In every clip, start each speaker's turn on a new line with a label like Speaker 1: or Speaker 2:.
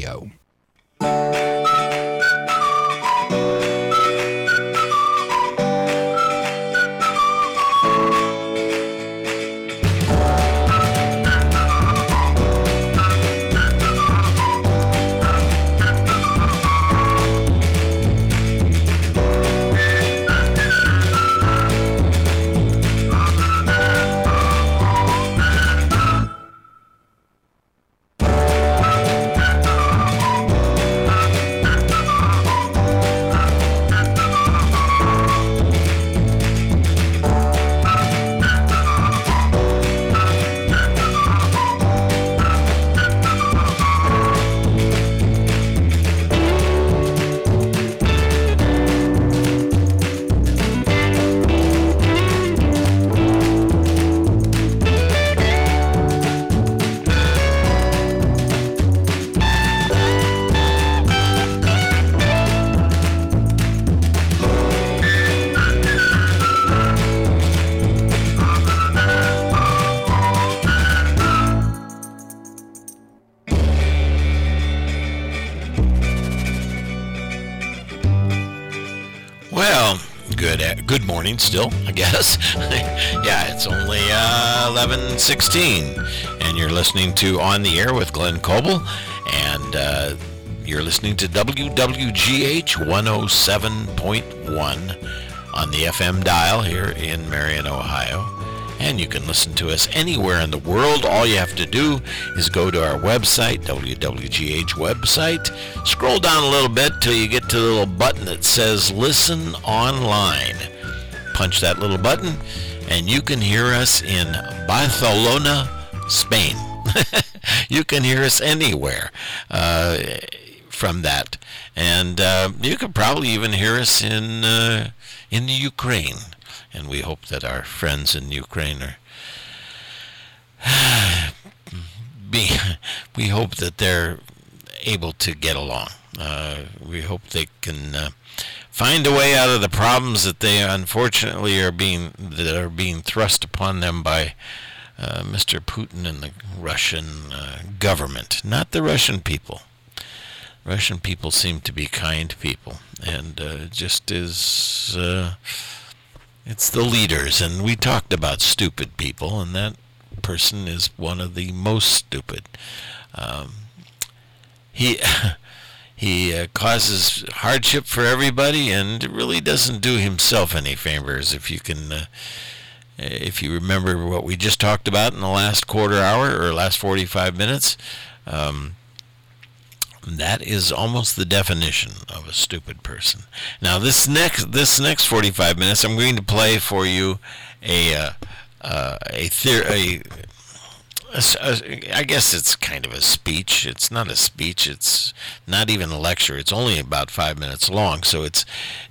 Speaker 1: Radio.
Speaker 2: Good morning still, I guess. Yeah, it's only 11:16, and you're listening to On the Air with Glenn Coble, and you're listening to WWGH 107.1 on the FM dial here in Marion, Ohio. And you can listen to us anywhere in the world. All you have to do is go to our website, WWGH website. Scroll down a little bit till you get to the little button that says Listen Online. Punch that little button, and you can hear us in Barcelona, Spain. You can hear us anywhere from that. And you can probably even hear us in the Ukraine. And we hope that our friends in Ukraine are, we hope that they're able to get along. We hope they can find a way out of the problems that they unfortunately are being thrust upon them by Mr. Putin and the Russian government, not the Russian people. Russian people seem to be kind people, and just as it's the leaders, and we talked about stupid people, and that person is one of the most stupid. He causes hardship for everybody, and really doesn't do himself any favors. If you remember what we just talked about in the last quarter hour or last 45 minutes, that is almost the definition of a stupid person. Now, this next 45 minutes, I'm going to play for you I guess it's kind of a speech. It's not a speech. It's not even a lecture. It's only about 5 minutes long. So it's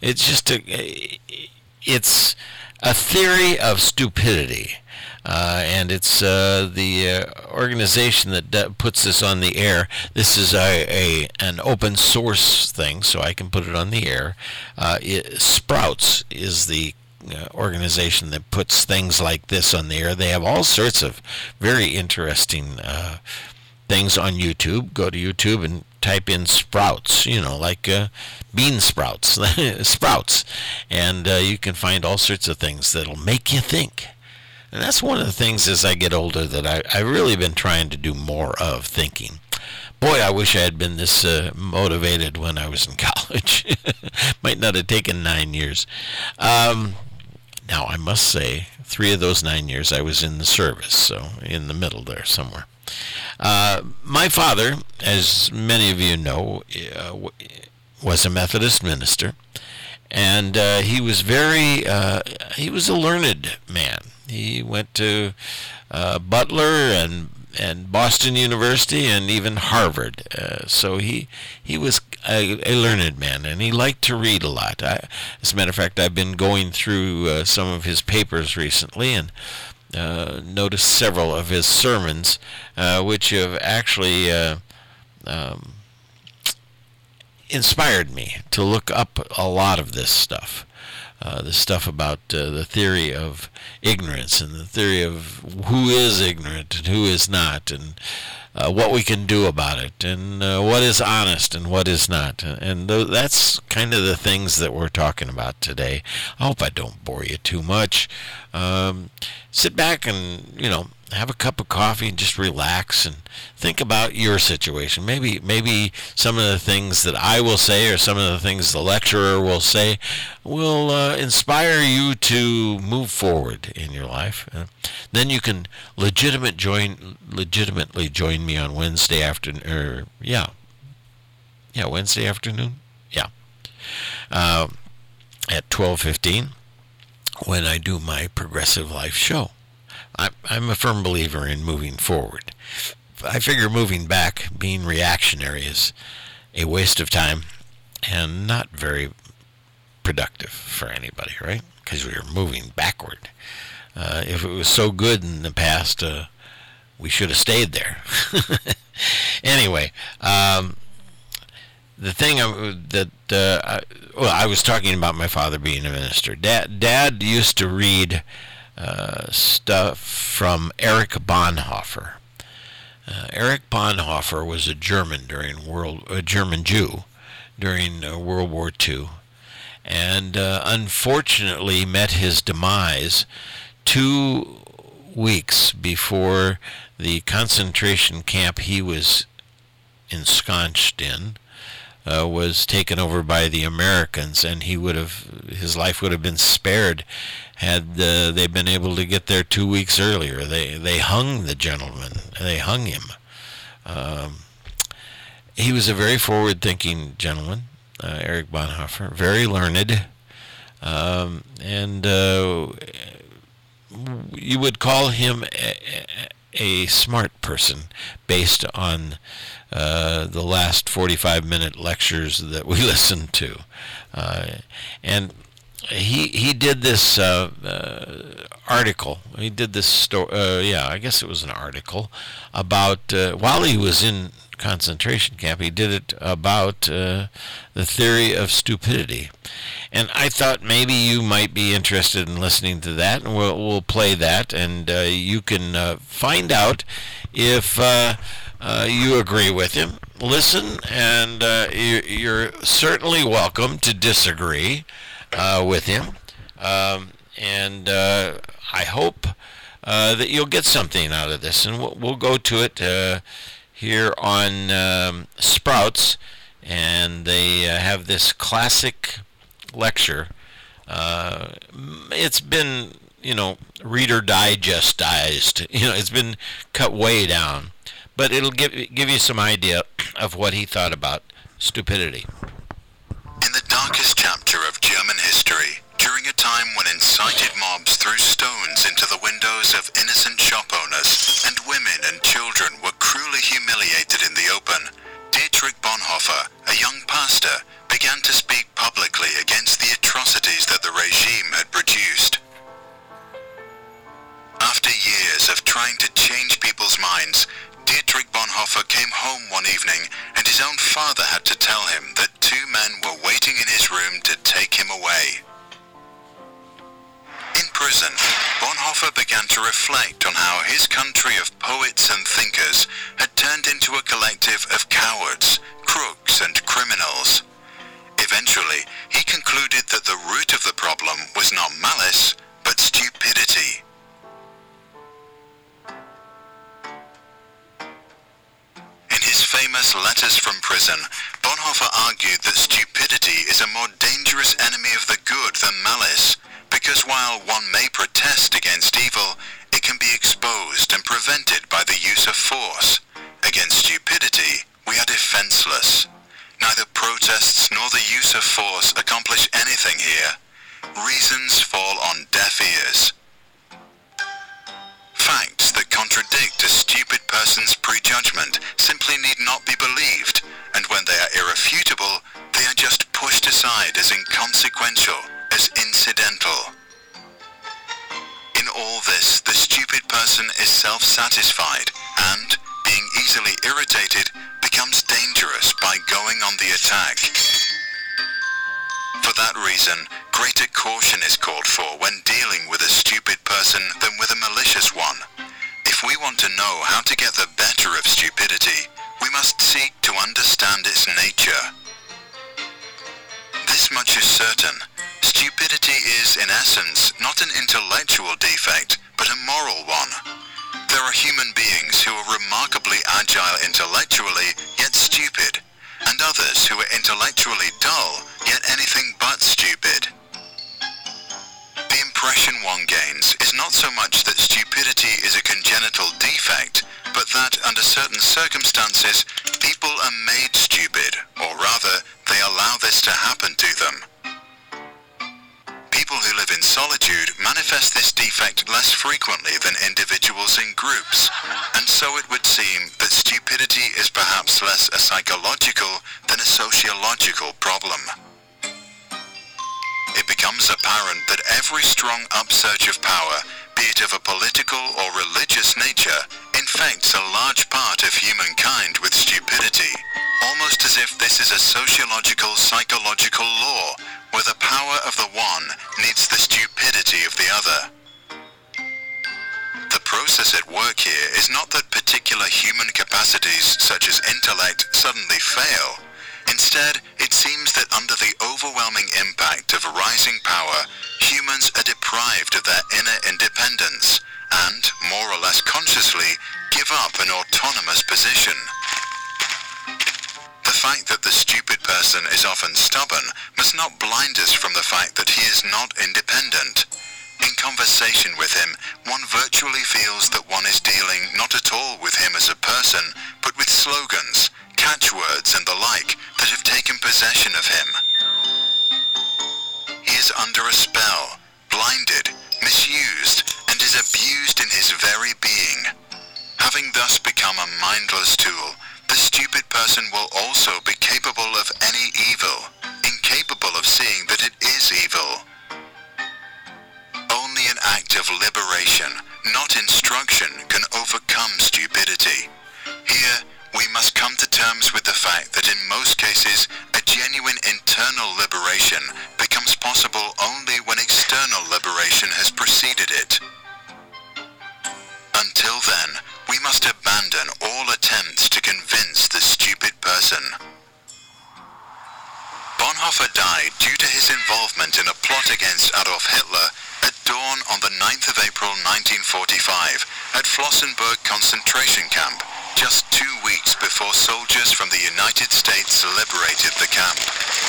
Speaker 2: a theory of stupidity. And it's the organization that puts this on the air. This is an open source thing, so I can put it on the air. Sprouts is the organization that puts things like this on the air. They have all sorts of very interesting things on YouTube. Go to YouTube and type in sprouts, like bean sprouts, sprouts, and you can find all sorts of things that'll make you think. And that's one of the things as I get older that I've really been trying to do more of, thinking. Boy, I wish I had been this motivated when I was in college. Might not have taken 9 years. Now, I must say, 3 of those 9 years I was in the service, so in the middle there somewhere. My father, as many of you know, was a Methodist minister, and he was he was a learned man. He went to Butler and Boston University and even Harvard. So he was a learned man, and he liked to read a lot. As a matter of fact, I've been going through some of his papers recently and noticed several of his sermons, which have actually inspired me to look up a lot of this stuff. The stuff about the theory of ignorance and the theory of who is ignorant and who is not, and what we can do about it, and what is honest and what is not. And that's kind of the things that we're talking about today. I hope I don't bore you too much. Sit back and, have a cup of coffee and just relax and think about your situation. Maybe some of the things that I will say or some of the things the lecturer will say will inspire you to move forward in your life. Then you can legitimately join me on Wednesday afternoon. Wednesday afternoon. At 12:15 when I do my Progressive Life show. I'm a firm believer in moving forward. I figure moving back, being reactionary, is a waste of time and not very productive for anybody, right? Because we are moving backward. If it was so good in the past, we should have stayed there. Anyway, the thing I was talking about my father being a minister. Dad used to read stuff from Erich Bonhoeffer. Erich Bonhoeffer was a German Jew during World War II, and unfortunately met his demise 2 weeks before the concentration camp he was ensconced in was taken over by the Americans, and his life would have been spared had they been able to get there 2 weeks earlier. They hung the gentleman. They hung him. He was a very forward-thinking gentleman, Erich Bonhoeffer, very learned, and you would call him a smart person based on the last 45-minute lectures that we listened to. And he did this article. He did this story. I guess it was an article about while he was in concentration camp. He did it about the theory of stupidity, and I thought maybe you might be interested in listening to that, and we'll play that, and you can find out if you agree with him. Listen, and you're certainly welcome to disagree with him, and I hope that you'll get something out of this, and we'll go to it here on Sprouts, and they have this classic lecture. It's been, Reader Digestized. It's been cut way down, but it'll give you some idea of what he thought about stupidity.
Speaker 1: In the darkest chapter of German history, during a time when incited mobs threw stones into the windows of innocent shop owners and women and children were cruelly humiliated in the open, Dietrich Bonhoeffer, a young pastor, began to speak publicly against the atrocities that the regime had produced. After years of trying to change people's minds, Dietrich Bonhoeffer came home one evening and his own father had to tell him that 2 men were waiting in his room to take him away. In prison, Bonhoeffer began to reflect on how his country of poets and thinkers had turned into a collective of cowards, crooks, and criminals. Eventually, he concluded that the root of the problem was not malice, but stupidity. In his famous Letters from Prison, Bonhoeffer argued that stupidity is a more dangerous enemy of the good than malice, because while one may protest against evil, it can be exposed and prevented by the use of force. Against stupidity, we are defenseless. Neither protests nor the use of force accomplish anything here. Reasons fall on deaf ears. Facts that contradict a stupid person's prejudgment simply need not be believed, and when they are irrefutable, they are just pushed aside as inconsequential, as incidental. In all this, the stupid person is self-satisfied and, being easily irritated, becomes dangerous by going on the attack. For that reason, greater caution is called for when dealing with a stupid person than with a malicious one. A if we want to know how to get the better of stupidity, we must seek to understand its nature. This much is certain. Stupidity is, in essence, not an intellectual defect, but a moral one. There are human beings who are remarkably agile intellectually, yet stupid, and others who are intellectually dull, yet anything but stupid. The impression one gains is not so much that stupidity is a congenital defect, but that under certain circumstances, people are made stupid, or rather, they allow this to happen to them. People who live in solitude manifest this defect less frequently than individuals in groups, and so it would seem that stupidity is perhaps less a psychological than a sociological problem. It becomes apparent that every strong upsurge of power, be it of a political or religious nature, infects a large part of humankind with stupidity, almost as if this is a sociological, psychological law, where the power of the one needs the stupidity of the other. The process at work here is not that particular human capacities, such as intellect, suddenly fail. Instead, it seems that under the overwhelming impact of rising power, humans are deprived of their inner independence and, more or less consciously, give up an autonomous position. The fact that the stupid person is often stubborn must not blind us from the fact that he is not independent. In conversation with him, one virtually feels that one is dealing not at all with him as a person, but with slogans, catchwords and the like that have taken possession of him. He is under a spell, blinded, misused, and is abused in his very being. Having thus become a mindless tool, the stupid person will also be capable of any evil, incapable of seeing that it is evil. Only an act of liberation, not instruction, can overcome stupidity. Here, we must come to terms with the fact that in most cases, a genuine internal liberation becomes possible only when external liberation has preceded it. Until then, we must abandon all attempts to convince the stupid person. Bonhoeffer died due to his involvement in a plot against Adolf Hitler at dawn on the 9th of April 1945 at Flossenburg concentration camp, just 2 weeks before soldiers from the United States liberated the camp.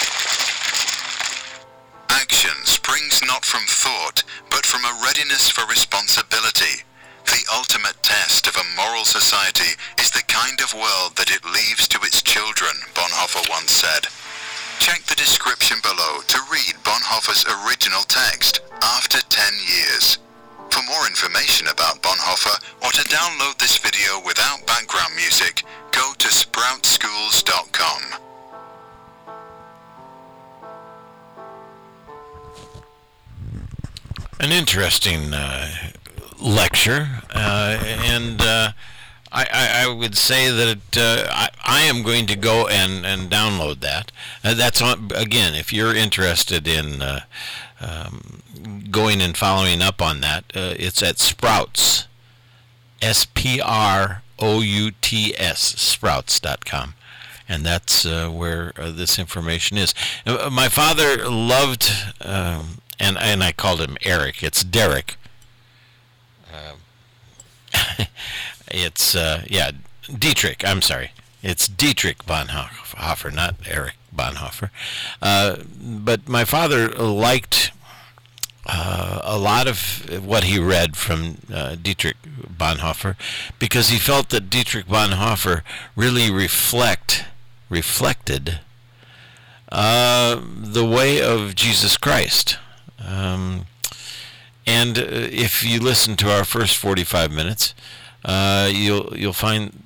Speaker 1: Action springs not from thought, but from a readiness for responsibility. The ultimate test of a moral society is the kind of world that it leaves to its children, Bonhoeffer once said. Check the description below to read Bonhoeffer's original text, After 10 Years. For more information about Bonhoeffer or to download this video without background music, go to sproutsschools.com.
Speaker 2: An interesting lecture, and I would say that I am going to go and download that. That's on, again, if you're interested in going and following up on that, it's at Sprouts, SPROUTS, sprouts.com. And that's where this information is. My father loved, and I called him Eric. It's Derek. It's Dietrich. I'm sorry. It's Dietrich Bonhoeffer, not Eric Bonhoeffer. But my father liked a lot of what he read from Dietrich Bonhoeffer because he felt that Dietrich Bonhoeffer really reflected the way of Jesus Christ. And if you listen to our first 45 minutes, you'll find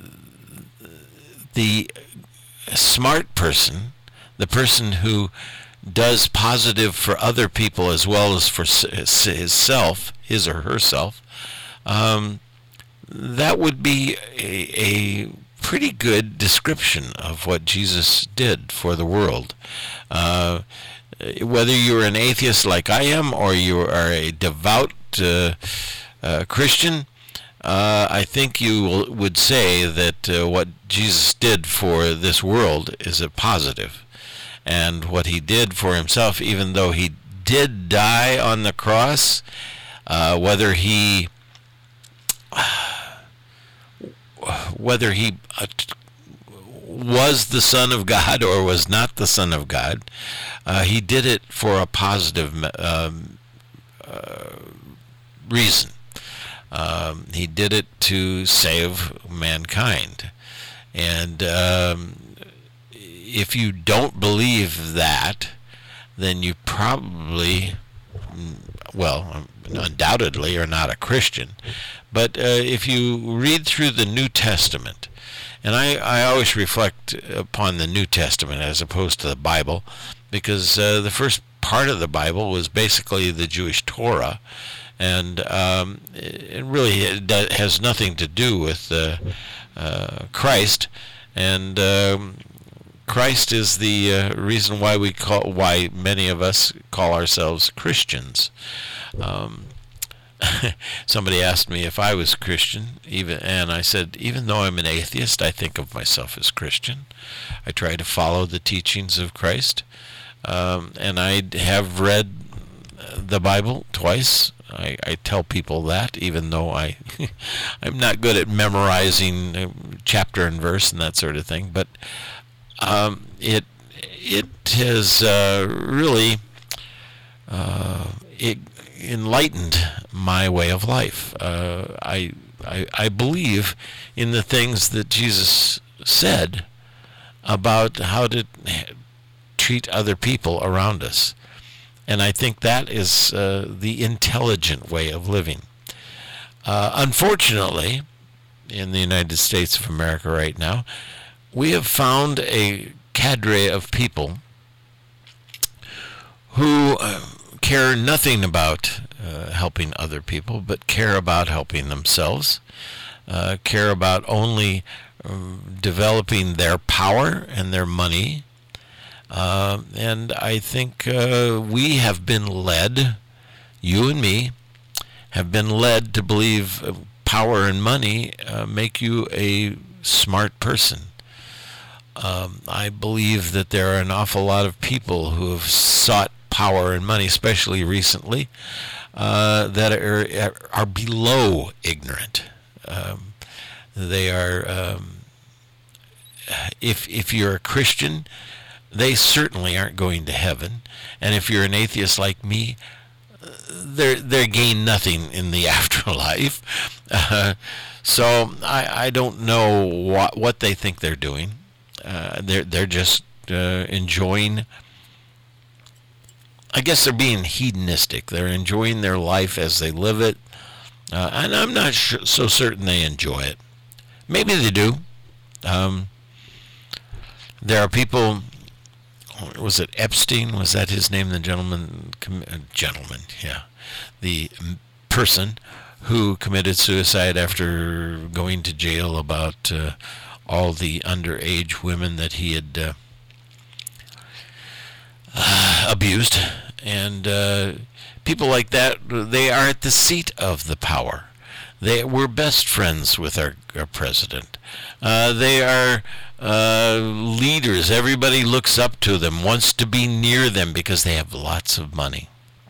Speaker 2: the smart person, the person who does positive for other people as well as for his or herself, that would be a pretty good description of what Jesus did for the world. Whether you're an atheist like I am or you are a devout Christian, I think you would say that what Jesus did for this world is a positive. And what he did for himself, even though he did die on the cross, whether he was the Son of God or was not the Son of God, he did it for a positive reason. He did it to save mankind. And if you don't believe that, then you probably, well, undoubtedly are not a Christian. But if you read through the New Testament, and I always reflect upon the New Testament as opposed to the Bible, because the first part of the Bible was basically the Jewish Torah, and it really has nothing to do with Christ, and Christ is the reason why many of us call ourselves Christians. Somebody asked me if I was Christian, and I said, even though I'm an atheist, I think of myself as Christian. I try to follow the teachings of Christ, and I have read the Bible twice. I tell people that, even though I'm not good at memorizing chapter and verse and that sort of thing, but it has really enlightened my way of life. I believe in the things that Jesus said about how to treat other people around us. And I think that is the intelligent way of living. Unfortunately, in the United States of America right now, we have found a cadre of people who care nothing about helping other people, but care about helping themselves, care about only developing their power and their money. And I think we have been led, you and me, have been led to believe power and money make you a smart person. I believe that there are an awful lot of people who have sought power and money, especially recently, that are below ignorant. They are, if you're a Christian, they certainly aren't going to heaven. And if you're an atheist like me, they gain nothing in the afterlife. So I don't know what they think they're doing. They're just enjoying. I guess they're being hedonistic. They're enjoying their life as they live it, and I'm not so certain they enjoy it. Maybe they do. There are people. Was it Epstein? Was that his name? The gentleman, yeah, the person who committed suicide after going to jail about all the underage women that he had abused. And people like that, they are at the seat of the power. They were best friends with our president. They are leaders. Everybody looks up to them, wants to be near them because they have lots of money.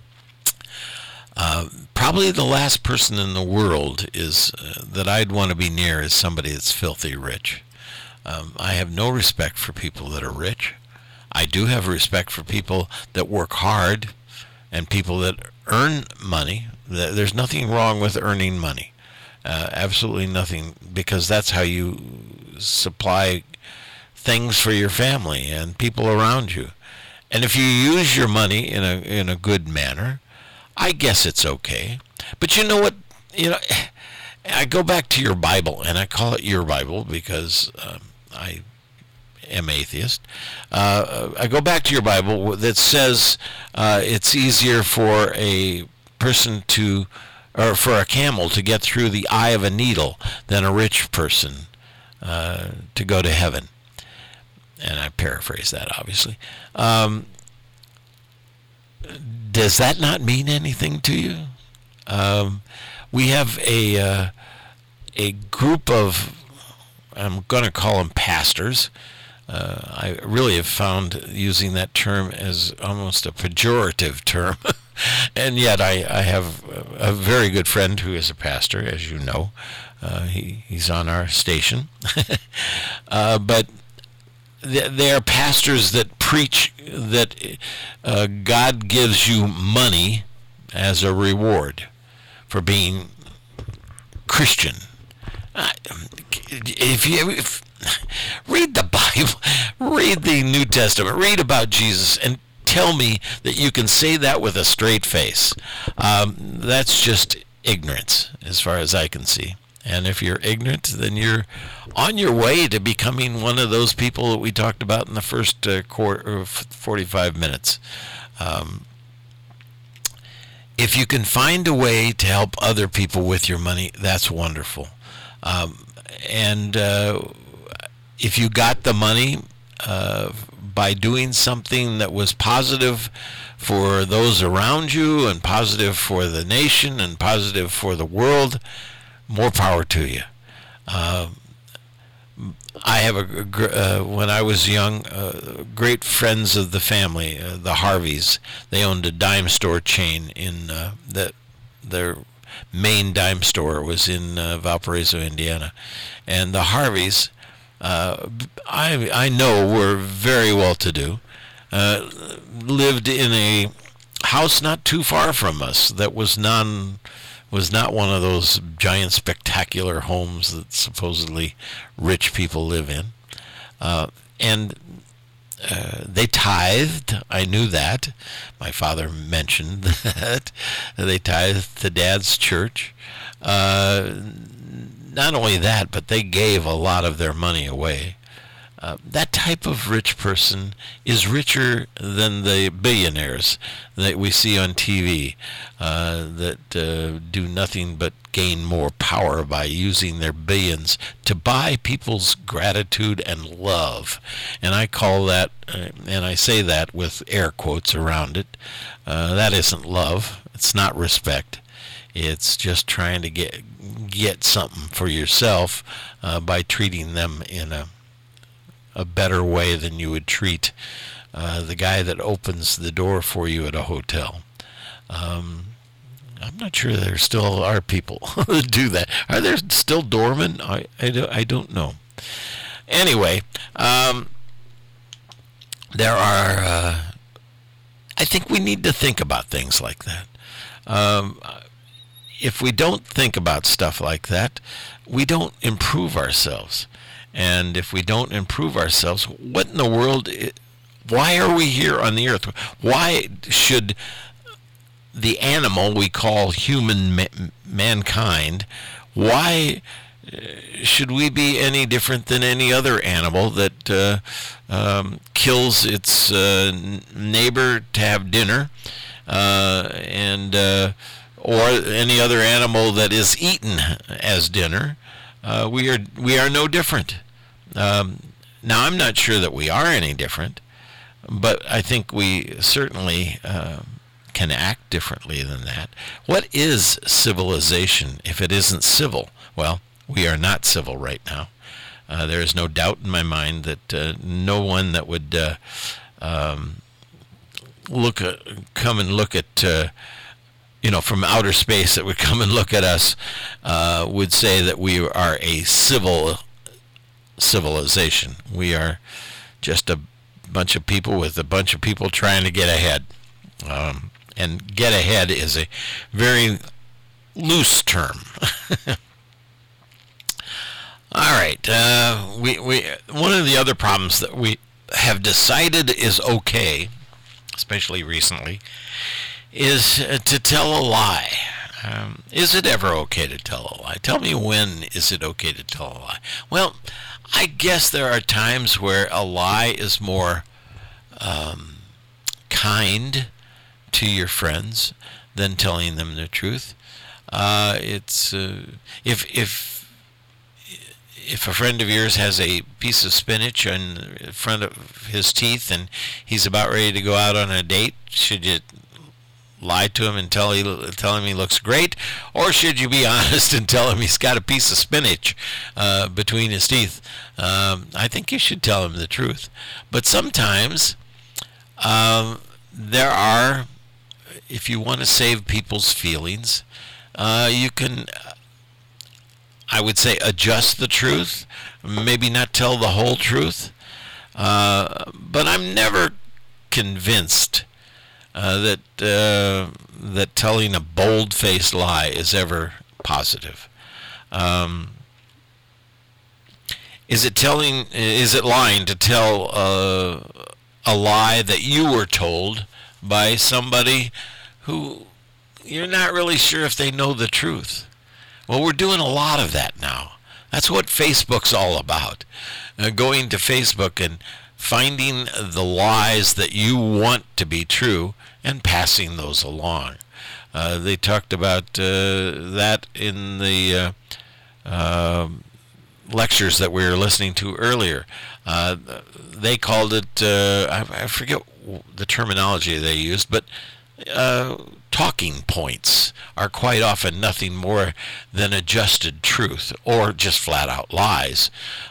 Speaker 2: Probably the last person in the world is that I'd want to be near is somebody that's filthy rich. I have no respect for people that are rich. I do have respect for people that work hard and people that earn money. There's nothing wrong with earning money. Absolutely nothing, because that's how you supply things for your family and people around you. And if you use your money in a good manner, I guess it's okay. But you know what? I go back to your Bible, and I call it your Bible because I am atheist. I go back to your Bible that says it's easier for a person or for a camel to get through the eye of a needle than a rich person to go to heaven. And I paraphrase that, obviously. Does that not mean anything to you? We have a group of, I'm going to call them pastors. I really have found using that term as almost a pejorative term. And yet I have a very good friend who is a pastor, as you know. He's on our station. But they are pastors that preach that God gives you money as a reward for being Christian. If read the Bible, read the New Testament, read about Jesus, and tell me that you can say that with a straight face. That's just ignorance, as far as I can see. And if you're ignorant, then you're on your way to becoming one of those people that we talked about in the first 45 minutes. If you can find a way to help other people with your money, that's wonderful. And if you got the money by doing something that was positive for those around you and positive for the nation and positive for the world, more power to you. I have when I was young, great friends of the family, the Harveys. They owned a dime store chain in their main dime store was in Valparaiso, Indiana, and the Harveys, I know, were very well to do. Lived in a house not too far from us that was not one of those giant spectacular homes that supposedly rich people live in. And they tithed. I knew that. My father mentioned that. They tithed to Dad's church. Not only that, but they gave a lot of their money away. That type of rich person is richer than the billionaires that we see on TV that do nothing but gain more power by using their billions to buy people's gratitude and love. And I call that, and I say that with air quotes around it, that isn't love. It's not respect. It's just trying to get something for yourself by treating them in a better way than you would treat the guy that opens the door for you at a hotel. I'm not sure there still are people that do that. Are there still doormen? I don't know. Anyway, there are, I think we need to think about things like that. If we don't think about stuff like that, we don't improve ourselves. And if we don't improve ourselves, what in the world, why are we here on the earth? Why should the animal we call mankind, why should we be any different than any other animal that kills its neighbor to have dinner, or any other animal that is eaten as dinner? We are no different. Now, I'm not sure that we are any different, but I think we certainly can act differently than that. What is civilization if it isn't civil? Well, we are not civil right now. There is no doubt in my mind that no one that would come and look at from outer space that would come and look at us would say that we are a civilization. We are just a bunch of people with a bunch of people trying to get ahead. And get ahead is a very loose term. All right. We one of the other problems that we have decided is okay, especially recently, is to tell a lie. Is it ever okay to tell a lie? Tell me, when is it okay to tell a lie? Well, I guess there are times where a lie is more kind to your friends than telling them the truth. It's if a friend of yours has a piece of spinach in front of his teeth and he's about ready to go out on a date, should you lie to him and tell him he looks great, or should you be honest and tell him he's got a piece of spinach between his teeth? I think you should tell him the truth. But sometimes there are, if you want to save people's feelings, you can, I would say, adjust the truth, maybe not tell the whole truth. But I'm never convinced that telling a bold-faced lie is ever positive. Is it lying to tell a lie that you were told by somebody who you're not really sure if they know the truth? Well, we're doing a lot of that now. That's what Facebook's all about. Going to Facebook and finding the lies that you want to be true and passing those along. They talked about that in the lectures that we were listening to earlier. They called it, I forget the terminology they used, but talking points are quite often nothing more than adjusted truth or just flat out lies.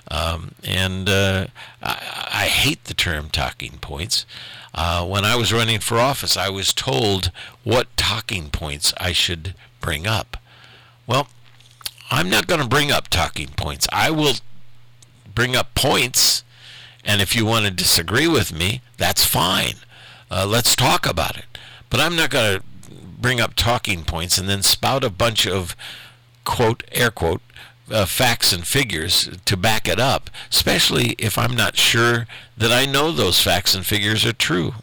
Speaker 2: I hate the term talking points. When I was running for office, I was told what talking points I should bring up. Well, I'm not going to bring up talking points. I will bring up points, and if you want to disagree with me, that's fine. Let's talk about it. But I'm not going to bring up talking points and then spout a bunch of, quote, air quote, facts and figures to back it up, especially if I'm not sure that I know those facts and figures are true.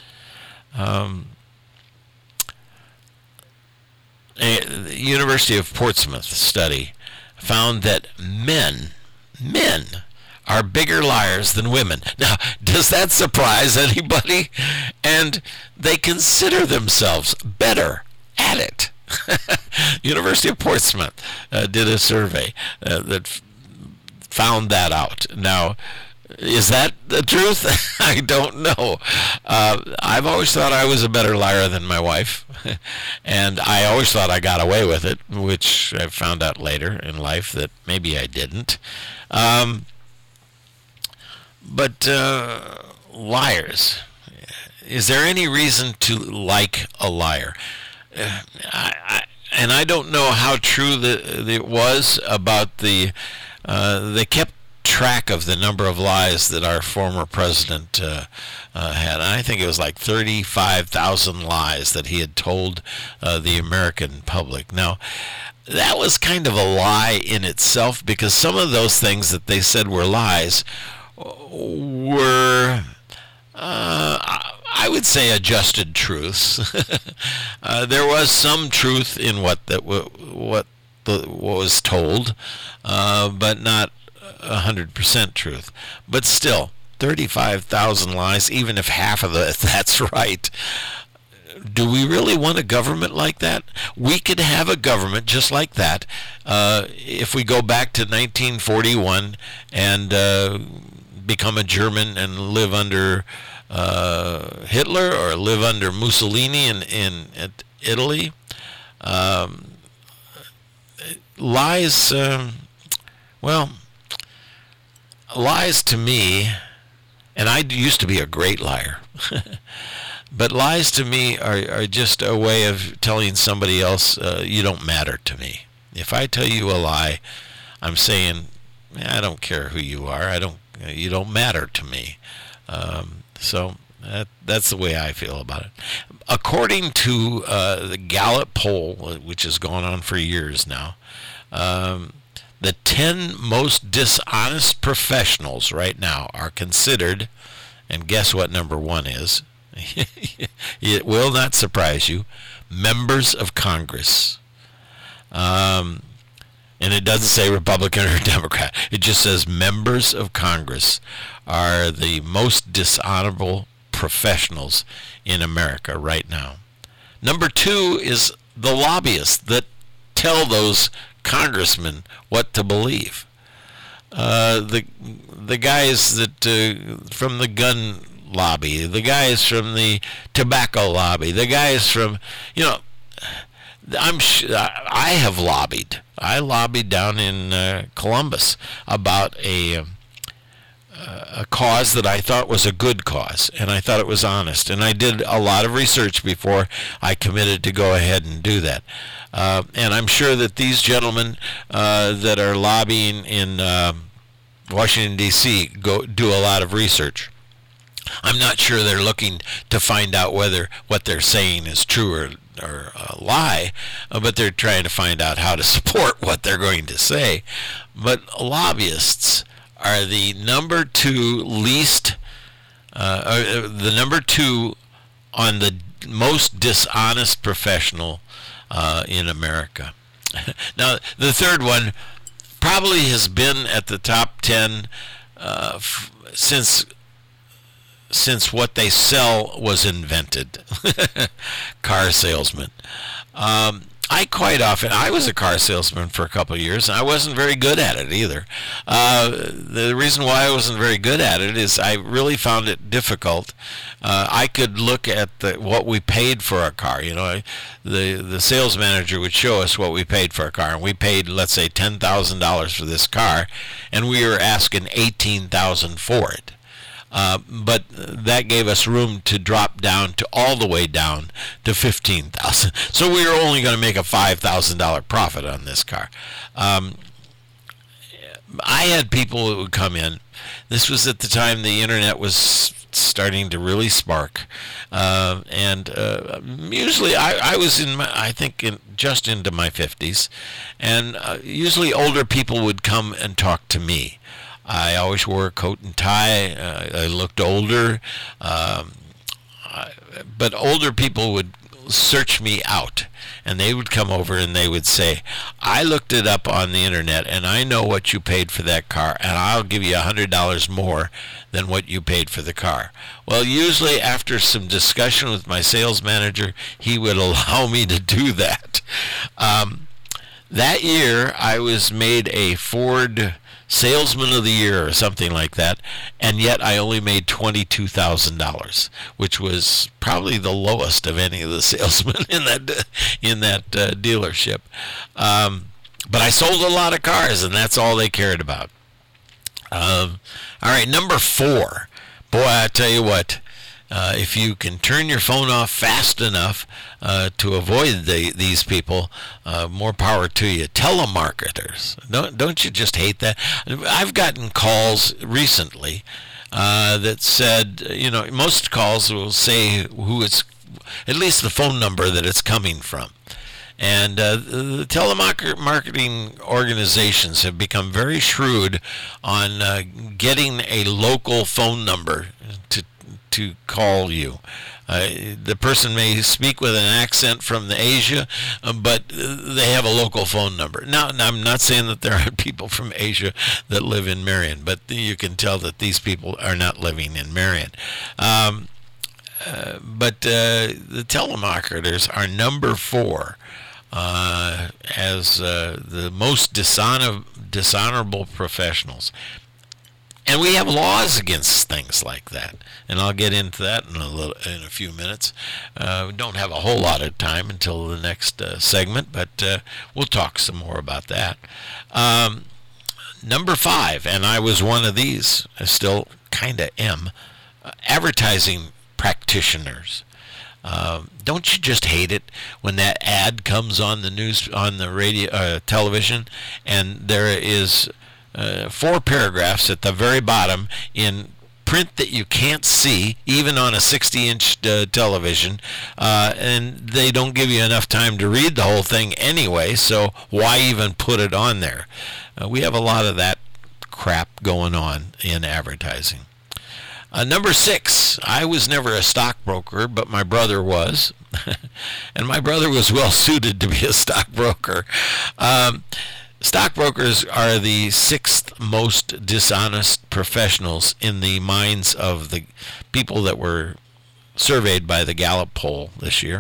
Speaker 2: The University of Portsmouth study found that men are bigger liars than women. Now, does that surprise anybody? And they consider themselves better at it. University of Portsmouth did a survey that found that out. Now, is that the truth? I don't know. I've always thought I was a better liar than my wife, and I always thought I got away with it, which I found out later in life that maybe I didn't. But liars, is there any reason to like a liar? And I don't know how true it was about they kept track of the number of lies that our former president had. And I think it was like 35,000 lies that he had told the American public. Now, that was kind of a lie in itself, because some of those things that they said were lies were, I would say, adjusted truths. There was some truth in what was told, but not 100% truth. But still, 35,000 lies, even if half of that's right. Do we really want a government like that? We could have a government just like that if we go back to 1941 and become a German and live under Hitler or live under Mussolini in Italy. Lies, lies to me, and I used to be a great liar, but lies to me are just a way of telling somebody else, you don't matter to me. If I tell you a lie, I'm saying, I don't care who you are. You don't matter to me. So that's the way I feel about it. According to the Gallup poll, which has gone on for years now, the 10 most dishonest professionals right now are considered, and guess what number one is? It will not surprise you, members of Congress. And it doesn't say Republican or Democrat. It just says members of Congress are the most dishonorable professionals in America right now. Number two is the lobbyists that tell those congressmen what to believe. The guys that from the gun lobby, the guys from the tobacco lobby, the guys from, I have lobbied. I lobbied down in Columbus about a cause that I thought was a good cause, and I thought it was honest. And I did a lot of research before I committed to go ahead and do that. And I'm sure that these gentlemen that are lobbying in Washington, D.C. do a lot of research. I'm not sure they're looking to find out whether what they're saying is true or a lie, but they're trying to find out how to support what they're going to say. But lobbyists are the number two on the most dishonest professional in America. Now, the third one probably has been at the top 10 since what they sell was invented. Car salesman. I was a car salesman for a couple of years, and I wasn't very good at it either. The reason why I wasn't very good at it is I really found it difficult. I could look at what we paid for a car. The sales manager would show us what we paid for a car, and we paid, let's say, $10,000 for this car, and we were asking $18,000 for it. But that gave us room to drop down to all the way down to $15,000. So we were only going to make a $5,000 profit on this car. I had people that would come in. This was at the time the internet was starting to really spark, and usually I was just into my 50s, and usually older people would come and talk to me. I always wore a coat and tie. I looked older, but older people would search me out, and they would come over and they would say, I looked it up on the internet, and I know what you paid for that car, and I'll give you $100 more than what you paid for the car. Well, usually after some discussion with my sales manager, he would allow me to do that. That year, I was made a Ford Salesman of the Year or something like that, and yet I only made $22,000, which was probably the lowest of any of the salesmen in that dealership. But I sold a lot of cars, and that's all they cared about. All right, number 4. Boy, I tell you what. If you can turn your phone off fast enough to avoid these people, more power to you. Telemarketers. Don't you just hate that? I've gotten calls recently that said, most calls will say who it's, at least the phone number that it's coming from. And the telemarketing organizations have become very shrewd on getting a local phone number to call you. The person may speak with an accent from Asia, but they have a local phone number. Now, I'm not saying that there aren't people from Asia that live in Marion, but you can tell that these people are not living in Marion. But the telemarketers are number 4 as the most dishonorable professionals. And we have laws against things like that, and I'll get into that in a few minutes. We don't have a whole lot of time until the next segment, but we'll talk some more about that. Number 5, and I was one of these, I still kind of am, advertising practitioners. Don't you just hate it when that ad comes on the news, on the radio, television, and there is 4 paragraphs at the very bottom in print that you can't see, even on a 60-inch television, and they don't give you enough time to read the whole thing anyway, so why even put it on there? We have a lot of that crap going on in advertising. Number 6, I was never a stockbroker, but my brother was, and my brother was well suited to be a stockbroker. Stockbrokers are the 6th most dishonest professionals in the minds of the people that were surveyed by the Gallup poll this year.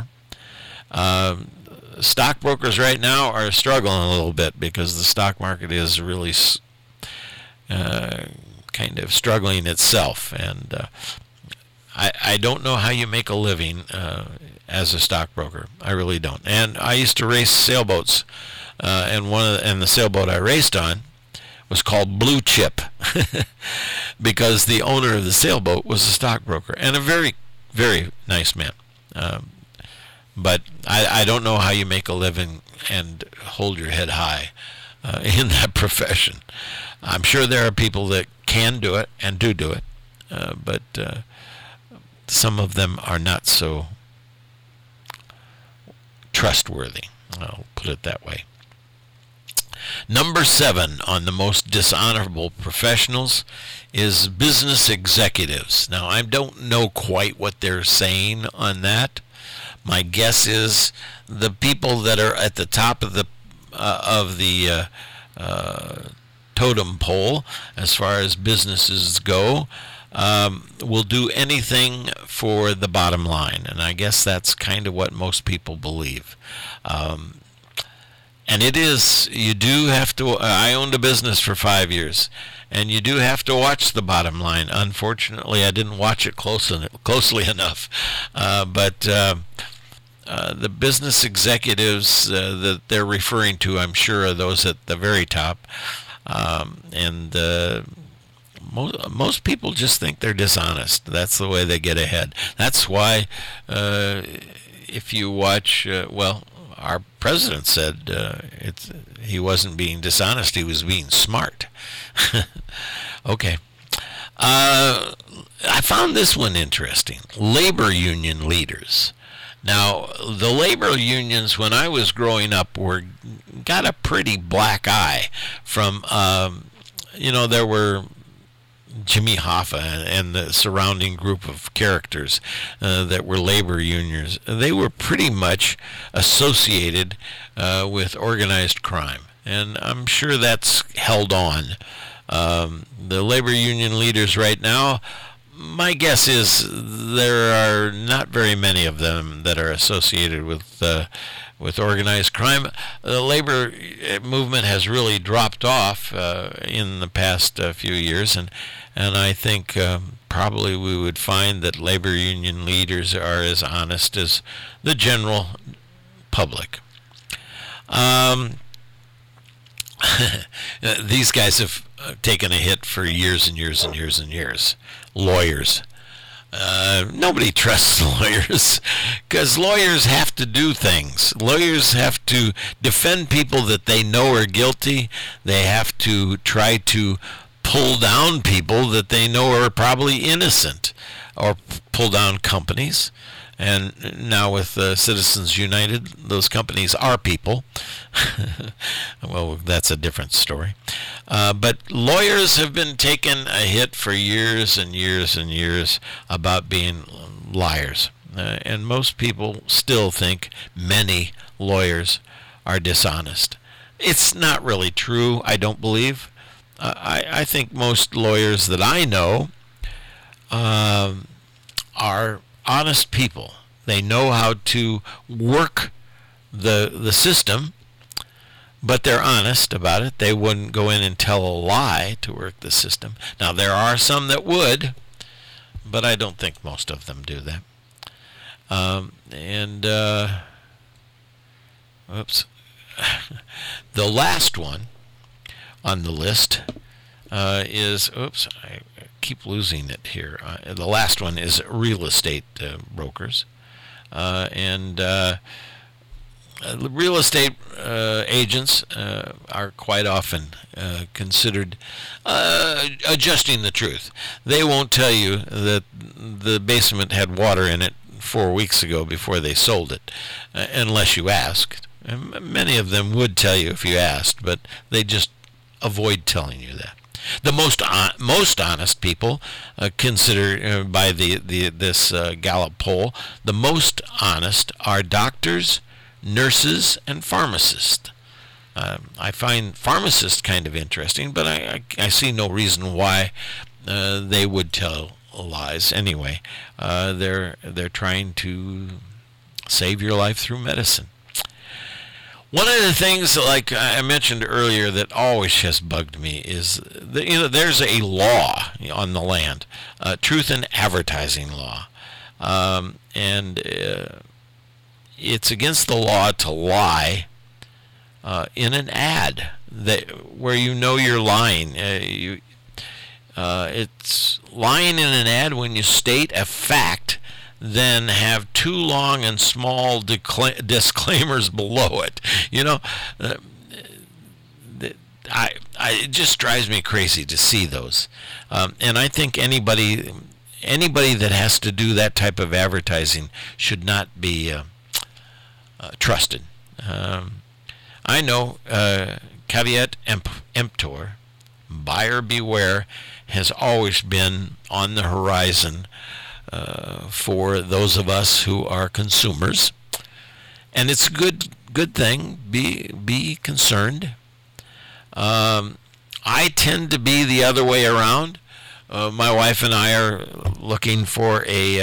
Speaker 2: Stockbrokers right now are struggling a little bit because the stock market is really kind of struggling itself, and I don't know how you make a living as a stockbroker. I really don't. And I used to race sailboats, and the sailboat I raced on was called Blue Chip because the owner of the sailboat was a stockbroker and a very, very nice man. But I don't know how you make a living and hold your head high in that profession. I'm sure there are people that can do it and do it, but some of them are not so trustworthy. I'll put it that way. Number 7 on the most dishonorable professionals is business executives. Now, I don't know quite what they're saying on that. My guess is the people that are at the top of the totem pole as far as businesses go will do anything for the bottom line, and I guess that's kind of what most people believe. And it is, you do have to, I owned a business for 5 years, and you do have to watch the bottom line. Unfortunately, I didn't watch it closely enough. But the business executives that they're referring to, I'm sure, are those at the very top. And most people just think they're dishonest. That's the way they get ahead. That's why if you watch, our president said he wasn't being dishonest, he was being smart. Okay. I found this one interesting. Labor union leaders. Now, the labor unions, when I was growing up, got a pretty black eye from, there were Jimmy Hoffa and the surrounding group of characters that were labor unions. They were pretty much associated with organized crime, and I'm sure that's held on. The labor union leaders right now, my guess is there are not very many of them that are associated with organized crime. The labor movement has really dropped off in the past few years, and I think probably we would find that labor union leaders are as honest as the general public. These guys have taken a hit for years and years and years and years. Lawyers. Nobody trusts lawyers because lawyers have to do things. Lawyers have to defend people that they know are guilty. They have to try to pull down people that they know are probably innocent, or pull down companies. And now with Citizens United, those companies are people. Well, that's a different story. But lawyers have been taking a hit for years and years and years about being liars. And most people still think many lawyers are dishonest. It's not really true, I don't believe. I think most lawyers that I know are honest people. They know how to work the system, but they're honest about it. They wouldn't go in and tell a lie to work the system. Now, there are some that would, but I don't think most of them do that. The last one on the list is, I keep losing it here. The last one is real estate brokers. Real estate agents are quite often considered adjusting the truth. They won't tell you that the basement had water in it 4 weeks ago before they sold it, unless you asked. And many of them would tell you if you asked, but they just avoid telling you that. The most honest people consider by this Gallup poll, the most honest are doctors, nurses, and pharmacists. I find pharmacists kind of interesting, but I see no reason why they would tell lies anyway. They're trying to save your life through medicine. One of the things, like I mentioned earlier, that always has bugged me is that, there's a law on the land, truth in advertising law, and it's against the law to lie in an ad where you're lying. It's lying in an ad when you state a fact, then have too long and small disclaimers below it. It just drives me crazy to see those, and I think anybody that has to do that type of advertising should not be trusted. I know caveat emptor, buyer beware, has always been on the horizon for those of us who are consumers, and it's a good thing. Be concerned. I tend to be the other way around. My wife and I are looking for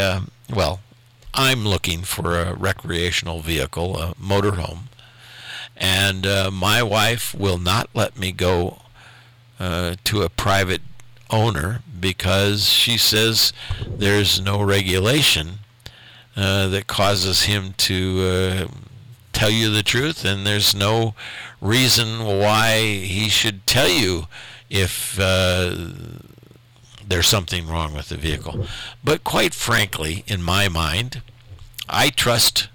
Speaker 2: I'm looking for a recreational vehicle, a motorhome, and my wife will not let me go to a private owner because she says there's no regulation that causes him to tell you the truth, and there's no reason why he should tell you if there's something wrong with the vehicle. But quite frankly, in my mind, I trust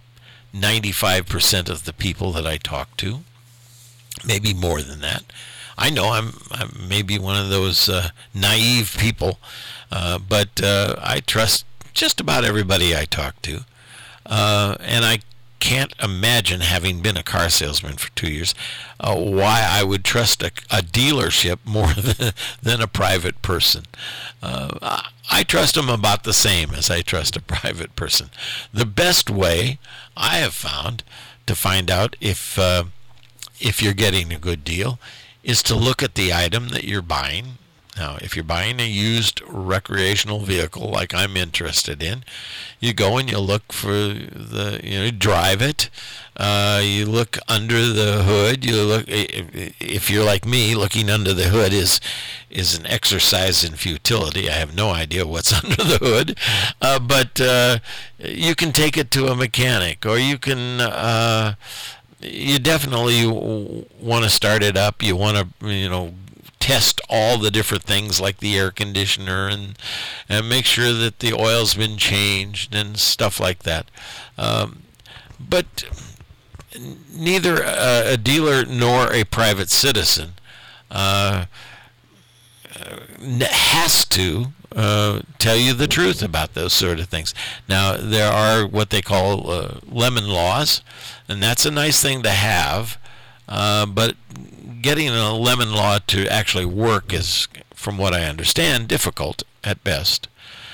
Speaker 2: 95% of the people that I talk to, maybe more than that. I know I'm maybe one of those naive people, but I trust just about everybody I talk to, and I can't imagine, having been a car salesman for 2 years, why I would trust a dealership more than a private person. I trust them about the same as I trust a private person. The best way I have found to find out if you're getting a good deal is to look at the item that you're buying. Now, if you're buying a used recreational vehicle like I'm interested in, you go and you look for drive it. You look under the hood. You look. If you're like me, looking under the hood is an exercise in futility. I have no idea what's under the hood, but you can take it to a mechanic, or you can. You definitely want to start it up. You want to, test all the different things like the air conditioner and make sure that the oil's been changed and stuff like that. But neither a dealer nor a private citizen has to tell you the truth about those sort of things. Now, there are what they call lemon laws, and that's a nice thing to have, but getting a lemon law to actually work is, from what I understand, difficult at best.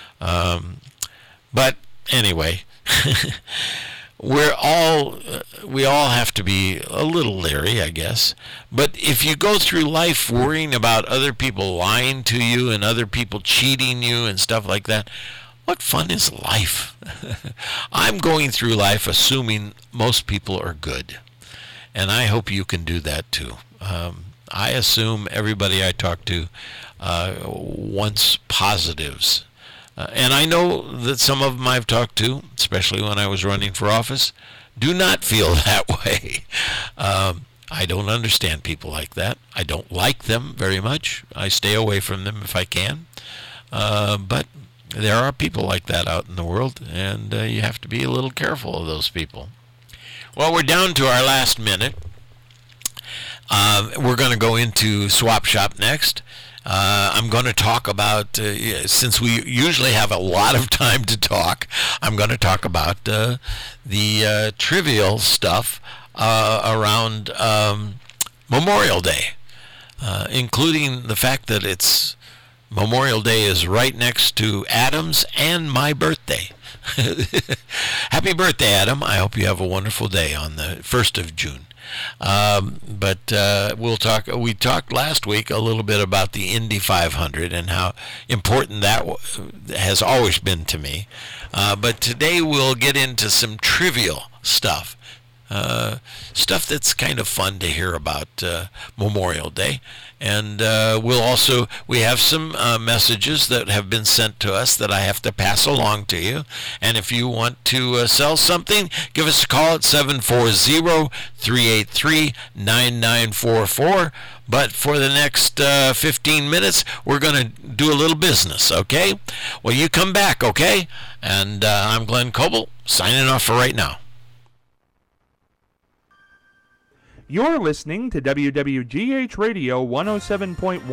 Speaker 2: But anyway, we all have to be a little leery, I guess. But if you go through life worrying about other people lying to you and other people cheating you and stuff like that, what fun is life? I'm going through life assuming most people are good, and I hope you can do that too. I assume everybody I talk to wants positives. And I know that some of them I've talked to, especially when I was running for office, do not feel that way. I don't understand people like that. I don't like them very much. I stay away from them if I can. But there are people like that out in the world, and you have to be a little careful of those people. Well, we're down to our last minute. We're going to go into Swap Shop next. I'm going to talk about, since we usually have a lot of time to talk, I'm going to talk about the trivial stuff around Memorial Day, including the fact that it's Memorial Day is right next to Adam's and my birthday. Happy birthday, Adam. I hope you have a wonderful day on the 1st of June. But we'll talk. We talked last week a little bit about the Indy 500 and how important that has always been to me. But today we'll get into some trivial stuff. stuff that's kind of fun to hear about Memorial Day. And we have some messages that have been sent to us that I have to pass along to you. And if you want to sell something, give us a call at 740-383-9944. But for the next 15 minutes, we're going to do a little business, okay? Well, you come back, okay? And I'm Glenn Coble, signing off for right now.
Speaker 3: You're listening to WWGH Radio 107.1